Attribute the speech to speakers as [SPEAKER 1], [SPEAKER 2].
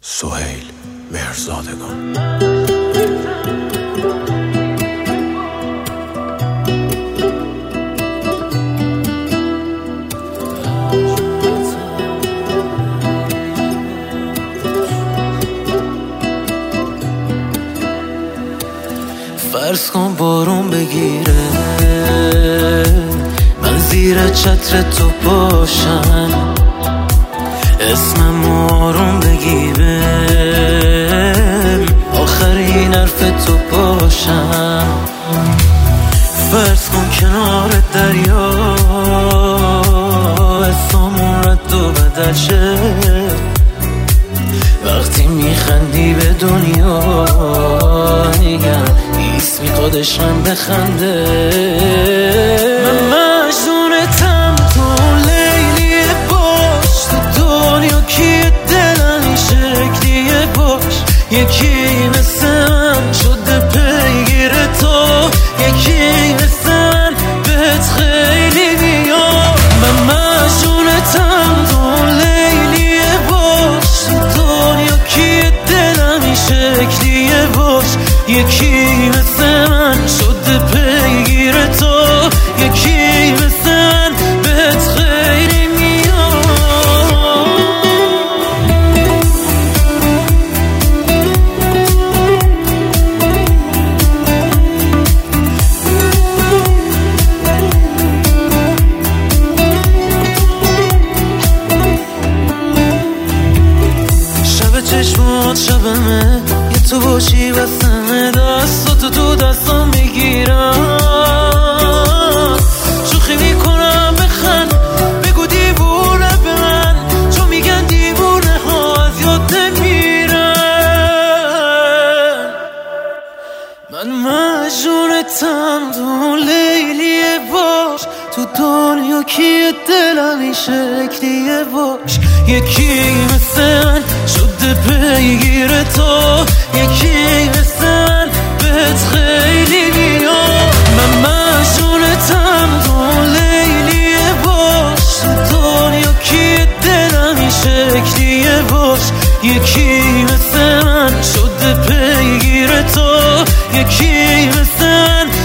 [SPEAKER 1] سهیل مهرزادگان.
[SPEAKER 2] فرض کن بارون بگیره، من زیر چتر تو باشم، اسمم آروم بگیره، آخرین حرف تو باشم. فرض کن کنار دریا اسممون رد و بدل شه، وقتی میخندی به دنیا میگم اسمی خودش من بخنده. من مجنونتم، تو لیلیه باش، تو دنیا کیه دلم این شکلیه باش. یکی مثل من شده پیگیر تو، یکی مثل من بهت خیلی میاد. من مجنونتم، تو لیلیه باش، تو دنیا کیه دلم این شکلیه باش. یکی مثل من شده پیگیر تو، یکی مثل من بهت خیلی میاد. شب چشمات شبمه، یه تو باشی بسمه، دستاتو تو دستام میگیرم، شوخی میکنم بخند، بگو دیوونه به من، چون میگن دیوونه ها از یاد نمیرن. من مجنونتم، تو لیلیه باش، تو دنیا کیه دلم این شکلیه باش. یکی مثل من شده پیگیر تو، یکی مثل من بهت خیلی میاد. من مجنونتم، تو لیلیه باش، تو دنیا کیه دلم این شکلیه باش. یکی مثل من شده پیگیر تو، یکی مثل من